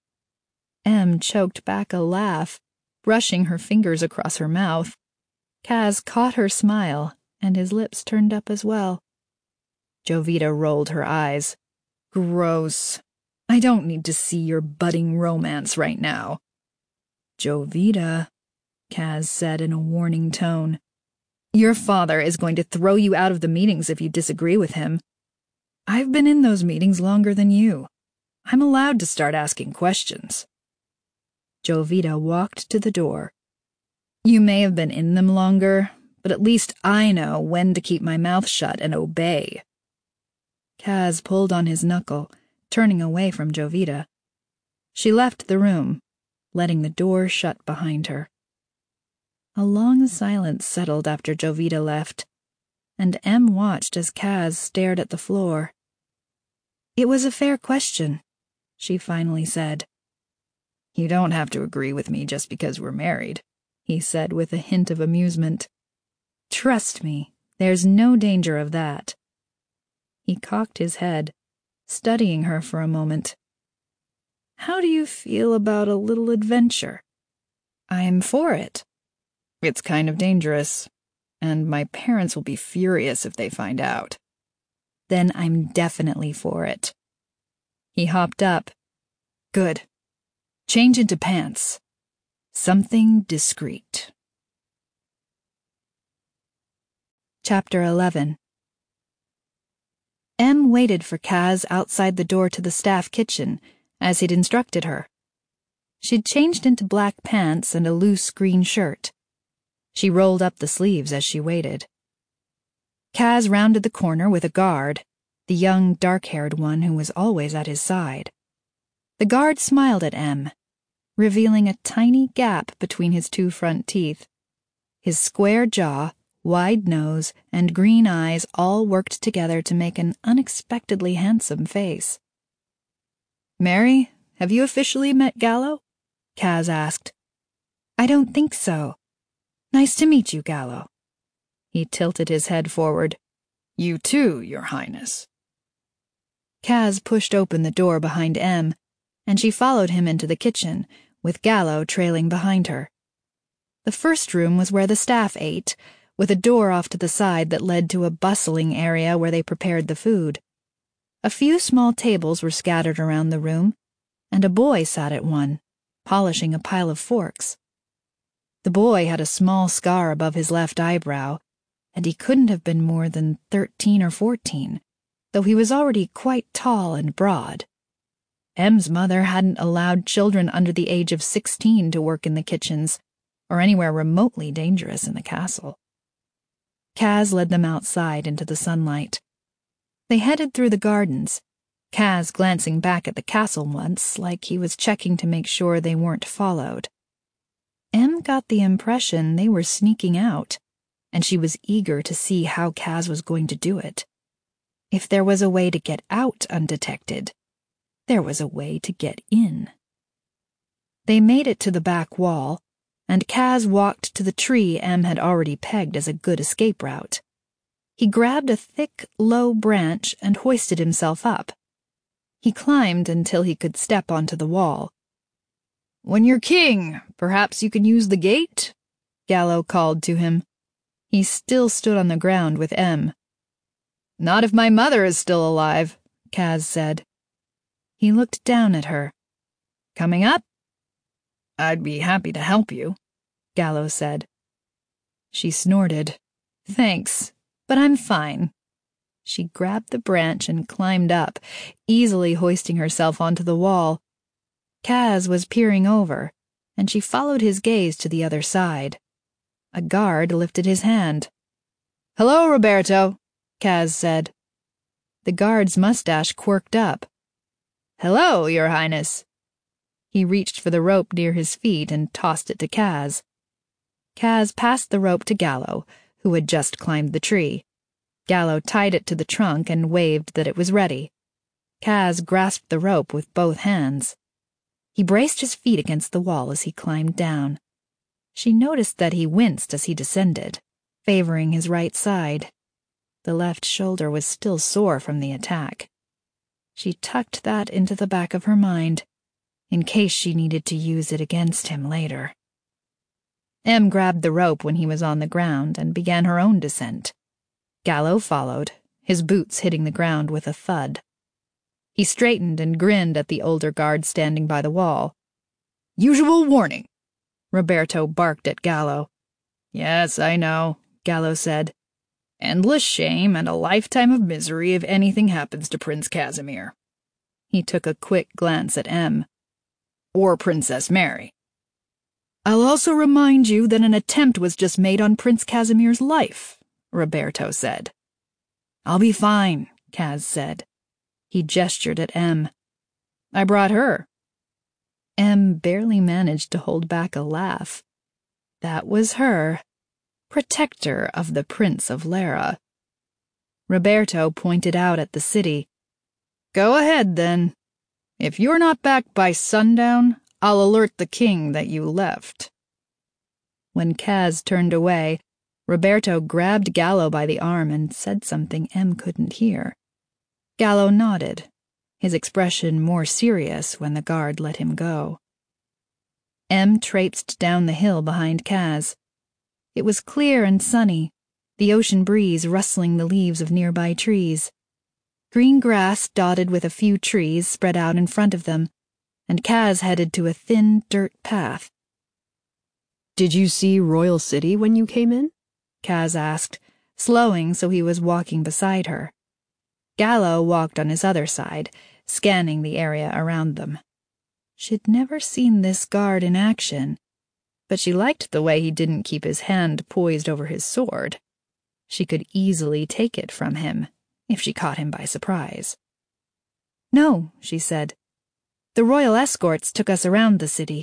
Em choked back a laugh, brushing her fingers across her mouth. Kaz caught her smile, and his lips turned up as well. Jovita rolled her eyes. "Gross. I don't need to see your budding romance right now." "Jovita," Kaz said in a warning tone. "Your father is going to throw you out of the meetings if you disagree with him. I've been in those meetings longer than you. I'm allowed to start asking questions." Jovita walked to the door. "You may have been in them longer, but at least I know when to keep my mouth shut and obey." Kaz pulled on his knuckle, turning away from Jovita. She left the room, letting the door shut behind her. A long silence settled after Jovita left, and Em watched as Kaz stared at the floor. "It was a fair question," she finally said. "You don't have to agree with me just because we're married," he said with a hint of amusement. "Trust me, there's no danger of that." He cocked his head, studying her for a moment. "How do you feel about a little adventure?" "I'm for it." "It's kind of dangerous, and my parents will be furious if they find out." "Then I'm definitely for it." He hopped up. "Good. Change into pants. Something discreet." Chapter eleven. Em waited for Kaz outside the door to the staff kitchen, as he'd instructed her. She'd changed into black pants and a loose green shirt. She rolled up the sleeves as she waited. Kaz rounded the corner with a guard, the young, dark-haired one who was always at his side. The guard smiled at Em, revealing a tiny gap between his two front teeth. His square jaw, wide nose, and green eyes all worked together to make an unexpectedly handsome face. "Mary, have you officially met Gallo?" Kaz asked. "I don't think so. Nice to meet you, Gallo." He tilted his head forward. "You too, Your Highness." Kaz pushed open the door behind Em, and she followed him into the kitchen, with Gallo trailing behind her. The first room was where the staff ate, with a door off to the side that led to a bustling area where they prepared the food. A few small tables were scattered around the room, and a boy sat at one, polishing a pile of forks. The boy had a small scar above his left eyebrow, and he couldn't have been more than thirteen or fourteen, though he was already quite tall and broad. Em's mother hadn't allowed children under the age of sixteen to work in the kitchens, or anywhere remotely dangerous in the castle. Kaz led them outside into the sunlight. They headed through the gardens, Kaz glancing back at the castle once, like he was checking to make sure they weren't followed. Em got the impression they were sneaking out, and she was eager to see how Kaz was going to do it. If there was a way to get out undetected, there was a way to get in. They made it to the back wall, and Kaz walked to the tree Em had already pegged as a good escape route. He grabbed a thick, low branch and hoisted himself up. He climbed until he could step onto the wall. "When you're king, perhaps you can use the gate?" Gallo called to him. He still stood on the ground with Em. "Not if my mother is still alive," Kaz said. He looked down at her. "Coming up?" "I'd be happy to help you," Gallo said. She snorted. "Thanks, but I'm fine." She grabbed the branch and climbed up, easily hoisting herself onto the wall. Kaz was peering over, and she followed his gaze to the other side. A guard lifted his hand. "Hello, Roberto," Kaz said. The guard's mustache quirked up. "Hello, Your Highness." He reached for the rope near his feet and tossed it to Kaz. Kaz passed the rope to Gallo, who had just climbed the tree. Gallo tied it to the trunk and waved that it was ready. Kaz grasped the rope with both hands. He braced his feet against the wall as he climbed down. She noticed that he winced as he descended, favoring his right side. The left shoulder was still sore from the attack. She tucked that into the back of her mind, in case she needed to use it against him later. Em grabbed the rope when he was on the ground and began her own descent. Gallo followed, his boots hitting the ground with a thud. He straightened and grinned at the older guard standing by the wall. "Usual warning," Roberto barked at Gallo. "Yes, I know," Gallo said. "Endless shame and a lifetime of misery if anything happens to Prince Casimir." He took a quick glance at Em. "Or Princess Mary." "I'll also remind you that an attempt was just made on Prince Casimir's life," Roberto said. "I'll be fine," Kaz said. He gestured at Em. "I brought her." Em barely managed to hold back a laugh. That was her, protector of the Prince of Lara. Roberto pointed out at the city. "Go ahead, then. If you're not back by sundown, I'll alert the king that you left." When Kaz turned away, Roberto grabbed Gallo by the arm and said something Em couldn't hear. Gallo nodded, his expression more serious when the guard let him go. Em traipsed down the hill behind Kaz. It was clear and sunny, the ocean breeze rustling the leaves of nearby trees. Green grass dotted with a few trees spread out in front of them, and Kaz headed to a thin dirt path. "Did you see Royal City when you came in?" Kaz asked, slowing so he was walking beside her. Gallo walked on his other side, scanning the area around them. She'd never seen this guard in action, but she liked the way he didn't keep his hand poised over his sword. She could easily take it from him if she caught him by surprise. "No," she said. "The royal escorts took us around the city."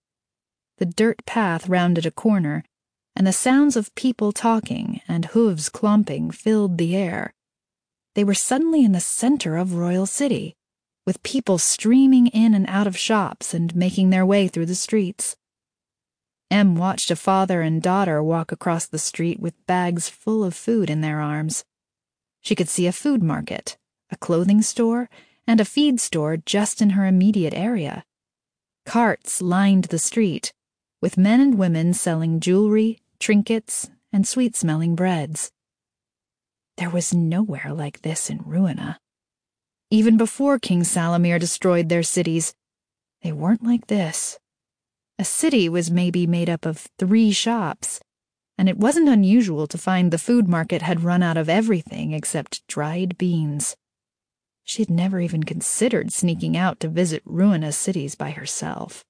The dirt path rounded a corner, and the sounds of people talking and hooves clomping filled the air. They were suddenly in the center of Royal City, with people streaming in and out of shops and making their way through the streets. Em watched a father and daughter walk across the street with bags full of food in their arms. She could see a food market, a clothing store, and a feed store just in her immediate area. Carts lined the street, with men and women selling jewelry, trinkets, and sweet-smelling breads. There was nowhere like this in Ruina. Even before King Salamir destroyed their cities, they weren't like this. A city was maybe made up of three shops, and it wasn't unusual to find the food market had run out of everything except dried beans. She'd never even considered sneaking out to visit ruinous cities by herself.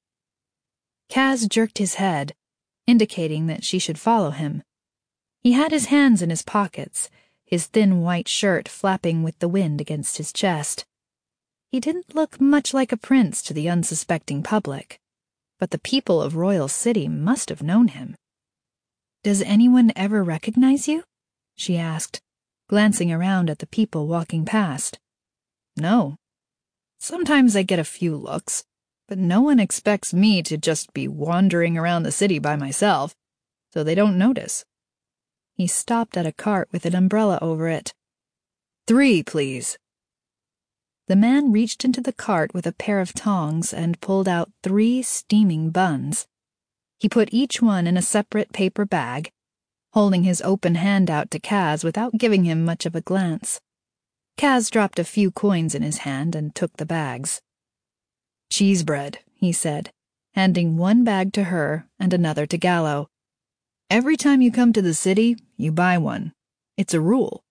Kaz jerked his head, indicating that she should follow him. He had his hands in his pockets, his thin white shirt flapping with the wind against his chest. He didn't look much like a prince to the unsuspecting public, but the people of Royal City must have known him. "Does anyone ever recognize you?" she asked, glancing around at the people walking past. "No. Sometimes I get a few looks, but no one expects me to just be wandering around the city by myself, so they don't notice." He stopped at a cart with an umbrella over it. "Three, please." The man reached into the cart with a pair of tongs and pulled out three steaming buns. He put each one in a separate paper bag, holding his open hand out to Kaz without giving him much of a glance. Kaz dropped a few coins in his hand and took the bags. "Cheese bread," he said, handing one bag to her and another to Gallo. "Every time you come to the city, you buy one. It's a rule."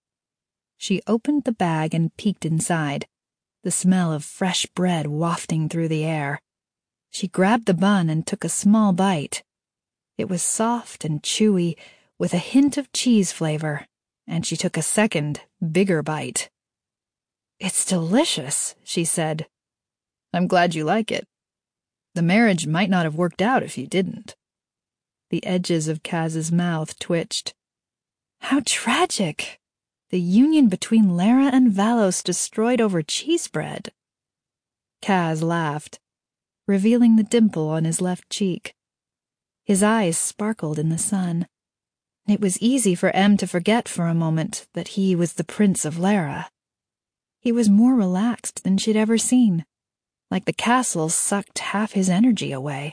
She opened the bag and peeked inside, the smell of fresh bread wafting through the air. She grabbed the bun and took a small bite. It was soft and chewy, with a hint of cheese flavor, and she took a second, bigger bite. "It's delicious," she said. "I'm glad you like it. The marriage might not have worked out if you didn't." The edges of Kaz's mouth twitched. How tragic! The union between Lara and Valos destroyed over cheese bread. Kaz laughed, revealing the dimple on his left cheek. His eyes sparkled in the sun. It was easy for Em to forget for a moment that he was the Prince of Lara. He was more relaxed than she'd ever seen, like the castle sucked half his energy away.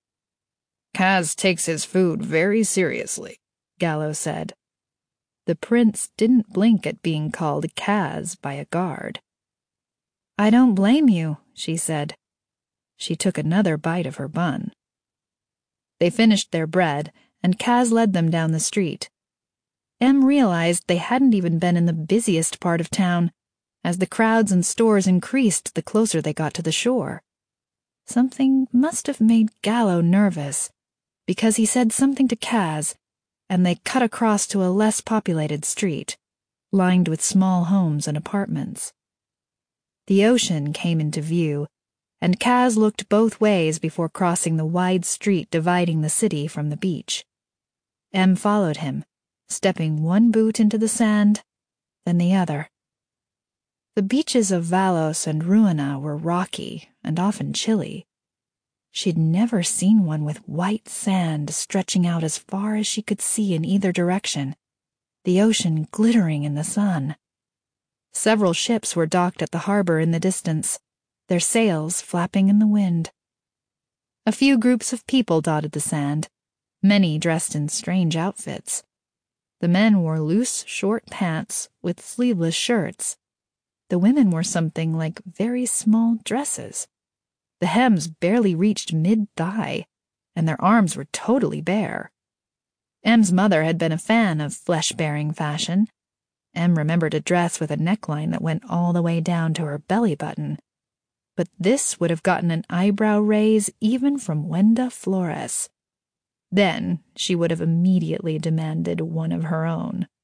"Kaz takes his food very seriously," Gallo said. The prince didn't blink at being called Kaz by a guard. "I don't blame you," she said. She took another bite of her bun. They finished their bread, and Kaz led them down the street. Em realized they hadn't even been in the busiest part of town, as the crowds and stores increased the closer they got to the shore. Something must have made Gallo nervous, because he said something to Kaz, and they cut across to a less populated street, lined with small homes and apartments. The ocean came into view, and Kaz looked both ways before crossing the wide street dividing the city from the beach. Em followed him, stepping one boot into the sand, then the other. The beaches of Valos and Ruina were rocky and often chilly. She'd never seen one with white sand stretching out as far as she could see in either direction, the ocean glittering in the sun. Several ships were docked at the harbor in the distance, their sails flapping in the wind. A few groups of people dotted the sand, many dressed in strange outfits. The men wore loose, short pants with sleeveless shirts. The women wore something like very small dresses. The hems barely reached mid-thigh, and their arms were totally bare. Em's mother had been a fan of flesh-bearing fashion. Em remembered a dress with a neckline that went all the way down to her belly button. But this would have gotten an eyebrow raise even from Wenda Flores. Then she would have immediately demanded one of her own.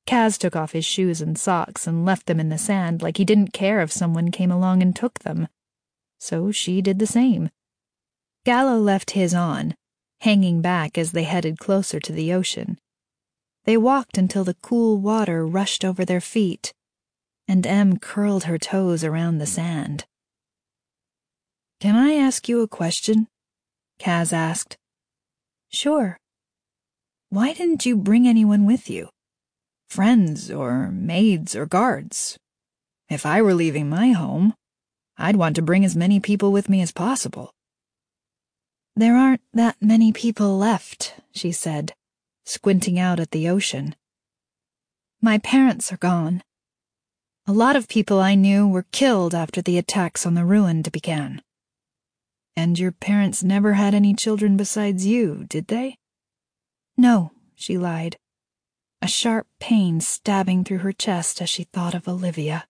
Kaz took off his shoes and socks and left them in the sand like he didn't care if someone came along and took them. So she did the same. Gallo left his on, hanging back as they headed closer to the ocean. They walked until the cool water rushed over their feet, and Em curled her toes around the sand. "Can I ask you a question?" Kaz asked. "Sure. Why didn't you bring anyone with you? Friends or maids or guards? If I were leaving my home, I'd want to bring as many people with me as possible." "There aren't that many people left," she said, squinting out at the ocean. "My parents are gone. A lot of people I knew were killed after the attacks on the Ruined began." "And your parents never had any children besides you, did they?" "No," she lied, a sharp pain stabbing through her chest as she thought of Olivia.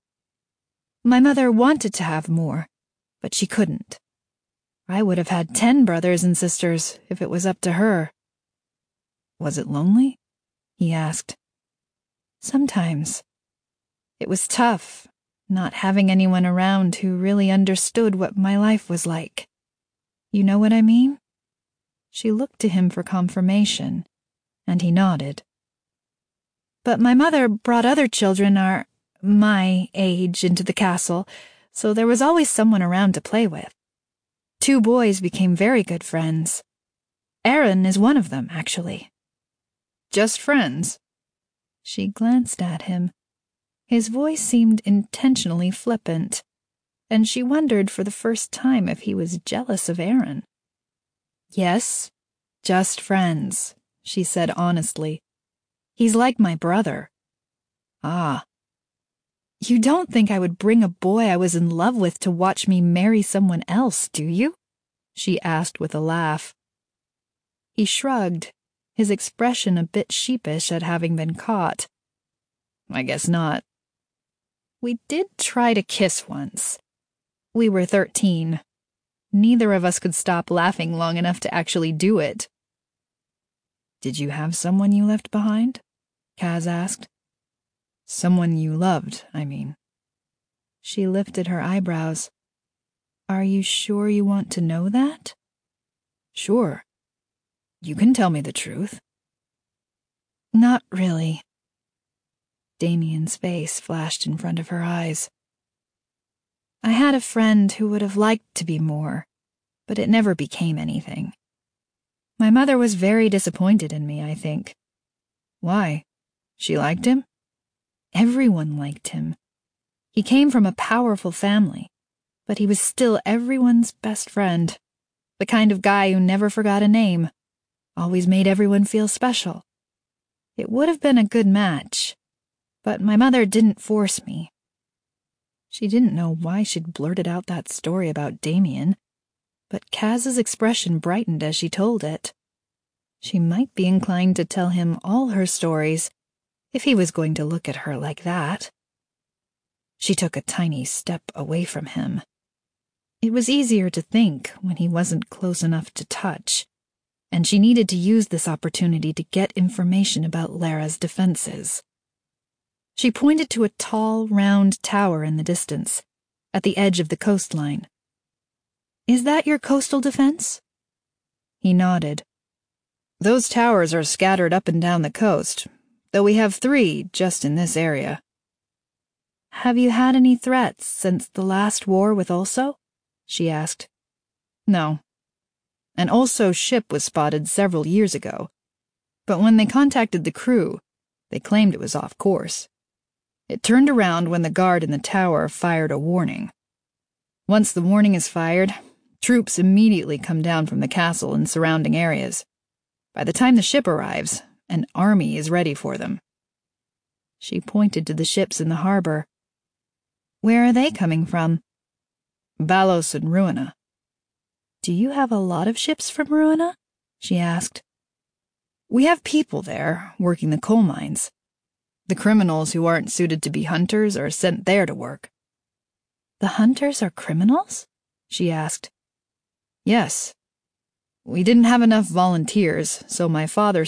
"My mother wanted to have more, but she couldn't. I would have had ten brothers and sisters if it was up to her." "Was it lonely?" he asked. "Sometimes. It was tough, not having anyone around who really understood what my life was like. You know what I mean?" She looked to him for confirmation, and he nodded. "But my mother brought other children our, my age into the castle, so there was always someone around to play with. Two boys became very good friends. Aaron is one of them, actually." "Just friends?" She glanced at him. His voice seemed intentionally flippant, and she wondered for the first time if he was jealous of Aaron. "Yes, just friends," she said honestly. "He's like my brother." "Ah." "You don't think I would bring a boy I was in love with to watch me marry someone else, do you?" she asked with a laugh. He shrugged, his expression a bit sheepish at having been caught. "I guess not." "We did try to kiss once. We were thirteen. Neither of us could stop laughing long enough to actually do it." "Did you have someone you left behind?" Kaz asked. "Someone you loved, I mean." She lifted her eyebrows. "Are you sure you want to know that?" "Sure. You can tell me the truth." "Not really." Damien's face flashed in front of her eyes. "I had a friend who would have liked to be more, but it never became anything. My mother was very disappointed in me, I think." "Why? She liked him?" "Everyone liked him. He came from a powerful family, but he was still everyone's best friend. The kind of guy who never forgot a name, always made everyone feel special. It would have been a good match, but my mother didn't force me." She didn't know why she'd blurted out that story about Damien, but Kaz's expression brightened as she told it. She might be inclined to tell him all her stories if he was going to look at her like that. She took a tiny step away from him. It was easier to think when he wasn't close enough to touch, and she needed to use this opportunity to get information about Lara's defenses. She pointed to a tall, round tower in the distance, at the edge of the coastline. "Is that your coastal defense?" He nodded. "Those towers are scattered up and down the coast, though we have three just in this area." "Have you had any threats since the last war with Ulso?" she asked. "No. An Ulso ship was spotted several years ago, but when they contacted the crew, they claimed it was off course. It turned around when the guard in the tower fired a warning. Once the warning is fired, troops immediately come down from the castle and surrounding areas. By the time the ship arrives, an army is ready for them." She pointed to the ships in the harbor. "Where are they coming from?" "Balos and Ruina." "Do you have a lot of ships from Ruina?" she asked. "We have people there, working the coal mines. The criminals who aren't suited to be hunters are sent there to work." "The hunters are criminals?" she asked. "Yes. We didn't have enough volunteers, so my father